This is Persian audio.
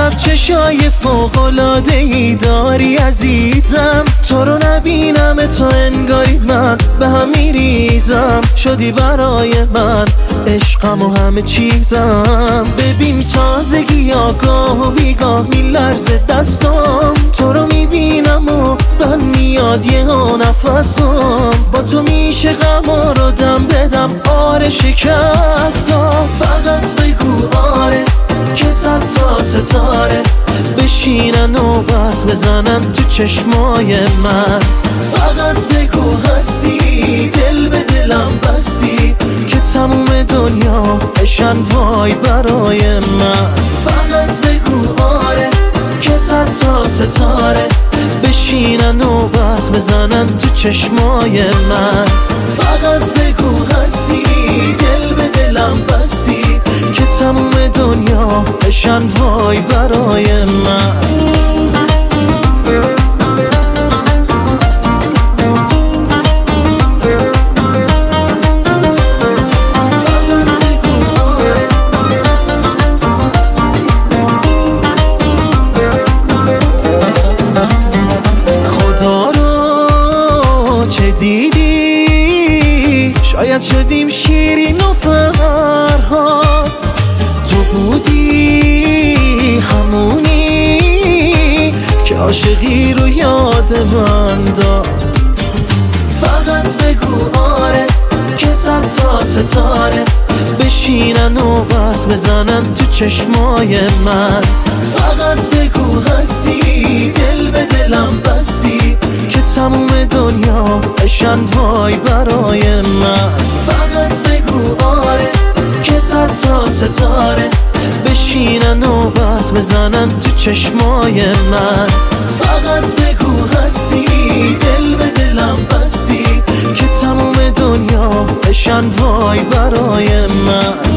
عجب چشای فوق‌العاده‌ای داری عزیزم، تو رو نبینم تو انگاری من به هم میریزم. شدی برای من عشقم و همه چیزم. ببین تازگی آگاه و بیگاه میلرزه دستام، تو رو میبینم و بند میاد یه ها نفسام. با تو میشه غما رو دم بدم آره شکستم. فقط بگو آره که صد تا ستاره بشینن و برق بزنن تو چشمای من. فقط بگو هستی دل به دلم بستی که تموم دنیا بشن وای برای من. فقط بگو آره که صد تا ستاره بشینن و برق بزنن تو چشمای من. فقط بگو هستی دل به دلم بستی که تموم دنیا بشن وای برای من. دیدی شاید شدیم شیرین و فرهاد، تو بودی همونی که عاشقی رو یاد من داد. فقط بگو آره که صد تا ستاره بشینن و برق بزنن تو چشمای من. فقط بگو هستی دل به دلم بستی که تموم دنیا بشن وای برای من. فقط بگو آره که صد تا ستاره بشینن و برق بزنن تو چشمای من. فقط بگو هستی دل به دلم بستی که تموم دنیا بشن وای برای من.